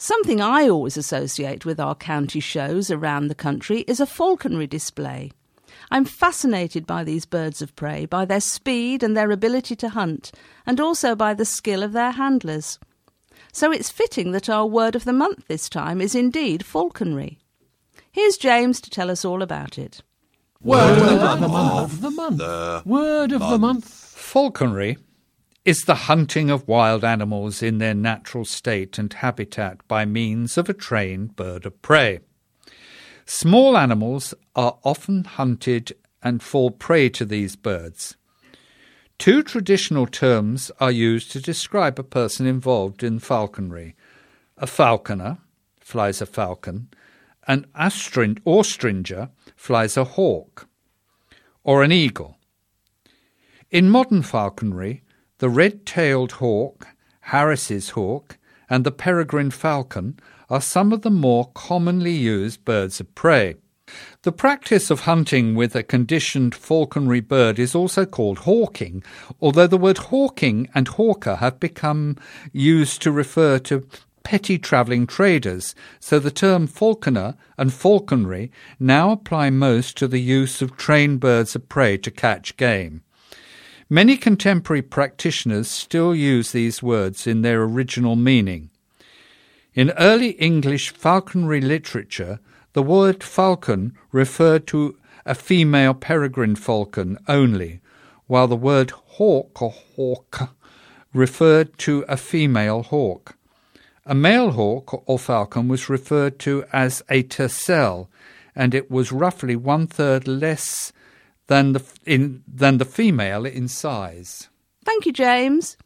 Something I always associate with our county shows around the country is a falconry display. I'm fascinated by these birds of prey, by their speed and their ability to hunt, and also by the skill of their handlers. So it's fitting that our word of the month this time is indeed falconry. Here's James to tell us all about it. Word of the month. Word of the month. Falconry is the hunting of wild animals in their natural state and habitat by means of a trained bird of prey. Small animals are often hunted and fall prey to these birds. Two traditional terms are used to describe a person involved in falconry. A falconer flies a falcon, an ostringer flies a hawk, or an eagle. In modern falconry, the red-tailed hawk, Harris's hawk, and the peregrine falcon are some of the more commonly used birds of prey. The practice of hunting with a conditioned falconry bird is also called hawking, although the word hawking and hawker have become used to refer to petty travelling traders, so the term falconer and falconry now apply most to the use of trained birds of prey to catch game. Many contemporary practitioners still use these words in their original meaning. In early English falconry literature, the word falcon referred to a female peregrine falcon only, while the word hawk or hawk referred to a female hawk. A male hawk or falcon was referred to as a tercel, and it was roughly 1/3 less than the female in size. Thank you, James.